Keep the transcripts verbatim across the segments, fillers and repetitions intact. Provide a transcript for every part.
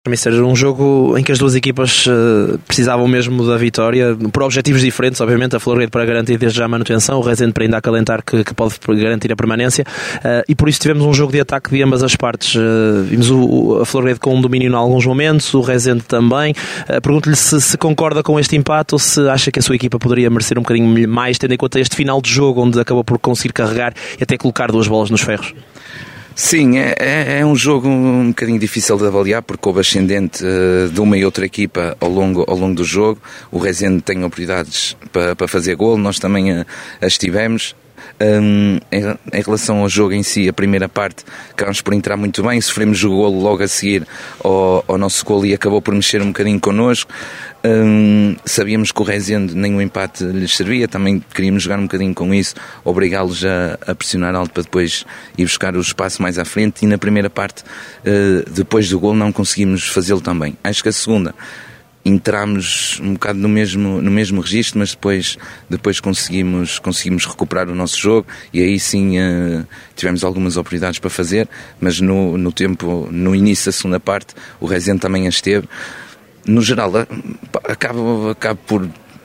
Mister, um jogo em que as duas equipas uh, precisavam mesmo da vitória, por objetivos diferentes, obviamente, a Florgueiro para garantir desde já a manutenção, o Rezende para ainda acalentar que, que pode garantir a permanência, uh, e por isso tivemos um jogo de ataque de ambas as partes. Uh, vimos o, o, a Florgueiro com um domínio em alguns momentos, o Rezende também. Uh, pergunto-lhe se, se concorda com este empate ou se acha que a sua equipa poderia merecer um bocadinho mais, tendo em conta este final de jogo, onde acabou por conseguir carregar e até colocar duas bolas nos ferros. Sim, é, é, é um jogo um bocadinho difícil de avaliar porque houve ascendente uh, de uma e outra equipa ao longo, ao longo do jogo. O Rezende tem oportunidades para, para fazer golo, nós também uh, as tivemos. Um, em, em relação ao jogo em si, a primeira parte acabamos por entrar muito bem, sofremos o golo logo a seguir ao, ao nosso golo e acabou por mexer um bocadinho connosco. Um, sabíamos que o Rezende nem o empate lhes servia, também queríamos jogar um bocadinho com isso, obrigá-los a, a pressionar alto para depois ir buscar o espaço mais à frente, e na primeira parte, uh, depois do golo, não conseguimos fazê-lo também. Acho que a segunda entramos um bocado no mesmo, no mesmo registro, mas depois, depois conseguimos, conseguimos recuperar o nosso jogo, e aí sim uh, tivemos algumas oportunidades para fazer, mas no, no tempo, no início da segunda parte, o Rezende também as teve. No geral, acaba, acaba por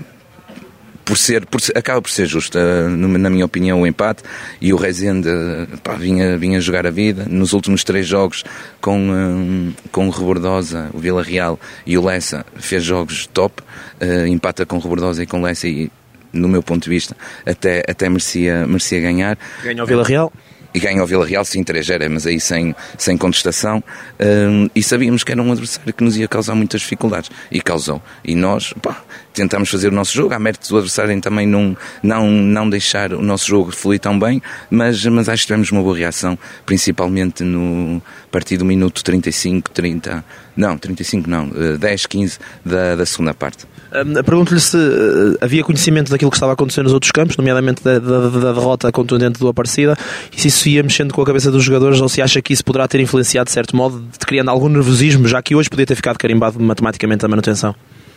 Por ser, por ser, acaba por ser justo, na minha opinião, o empate, e o Rezende pá, vinha, vinha jogar a vida. Nos últimos três jogos com, com o Rebordosa, o Vila Real e o Lessa, fez jogos top, empata com o Rebordosa e com o Lessa, e no meu ponto de vista até, até merecia, merecia ganhar. Ganha o Vila Real? E ganha o Vila Real, sim, três a zero, mas aí sem, sem contestação, um, e sabíamos que era um adversário que nos ia causar muitas dificuldades, e causou, e nós pá, tentámos fazer o nosso jogo, há mérito do adversário em também não, não, não deixar o nosso jogo fluir tão bem, mas, mas acho que tivemos uma boa reação, principalmente no a partir do minuto trinta e cinco, trinta, não, trinta e cinco não, dez, quinze da, da segunda parte. Um, Pergunto-lhe se uh, havia conhecimento daquilo que estava acontecendo nos outros campos, nomeadamente da, da, da derrota contundente do Aparecida, e se isso ia mexendo com a cabeça dos jogadores, ou se acha que isso poderá ter influenciado de certo modo, de criando algum nervosismo, já que hoje podia ter ficado carimbado matematicamente a manutenção.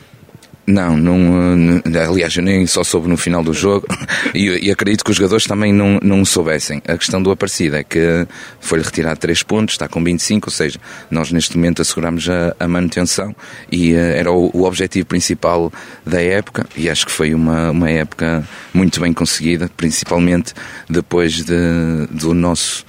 Não, não, aliás, eu nem só soube no final do jogo e, e acredito que os jogadores também não, não soubessem. A questão do Aparecida é que foi-lhe retirado três pontos, está com vinte e cinco, ou seja, nós neste momento asseguramos a, a manutenção, e uh, era o, o objetivo principal da época, e acho que foi uma, uma época muito bem conseguida, principalmente depois de, do nosso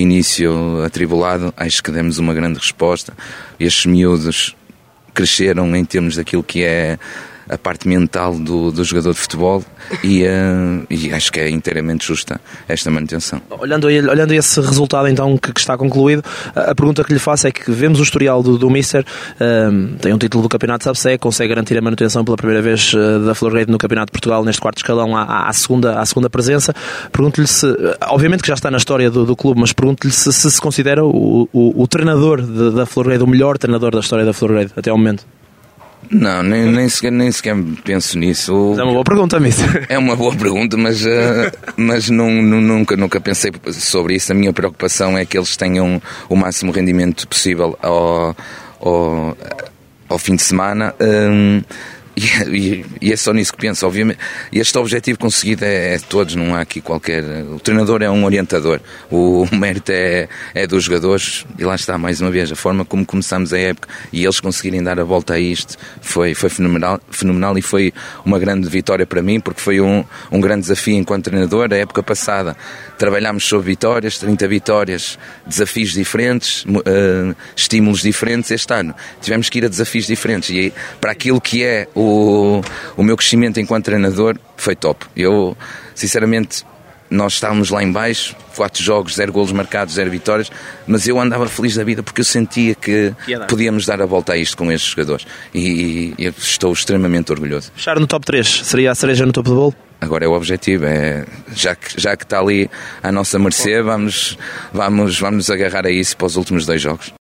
início atribulado. Acho que demos uma grande resposta. Estes miúdos cresceram em termos daquilo que é a parte mental do, do jogador de futebol, e, uh, e acho que é inteiramente justa esta manutenção. Olhando a, olhando a esse resultado então que, que está concluído, a, a pergunta que lhe faço é que vemos o historial do, do Mister, uh, tem um título do Campeonato Sub-Sec, consegue garantir a manutenção pela primeira vez uh, da Florgueiro no Campeonato de Portugal, neste quarto escalão à, à, segunda, à segunda presença. Pergunto-lhe se, obviamente que já está na história do, do clube, mas pergunto-lhe se, se se considera o, o, o treinador de, da Florgueiro, o melhor treinador da história da Florgueiro até ao momento. Não, nem, nem, sequer, nem sequer penso nisso. É uma boa pergunta, Mister. É uma boa pergunta, mas, uh, mas não, não, nunca, nunca pensei sobre isso. A minha preocupação é que eles tenham o máximo rendimento possível ao, ao, ao fim de semana. Um, E, e, e é só nisso que penso, obviamente. Este objetivo conseguido é, é de todos, não há aqui qualquer. O treinador é um orientador, o, o mérito é, é dos jogadores, e lá está, mais uma vez, a forma como começámos a época e eles conseguirem dar a volta a isto foi, foi fenomenal, fenomenal, e foi uma grande vitória para mim, porque foi um, um grande desafio enquanto treinador. A época passada trabalhámos sobre vitórias, trinta vitórias, desafios diferentes, uh, estímulos diferentes. Este ano tivemos que ir a desafios diferentes, e para aquilo que é O, o meu crescimento enquanto treinador foi top. Eu, sinceramente, nós estávamos lá em baixo, quatro jogos, zero golos marcados, zero vitórias, mas eu andava feliz da vida porque eu sentia que podíamos dar a volta a isto com estes jogadores, e, e eu estou extremamente orgulhoso. Fechar no top três, seria a cereja no topo do bolo? Agora é o objetivo, é, já, que, já que está ali à nossa mercê, vamos, vamos, vamos agarrar a isso para os últimos dois jogos.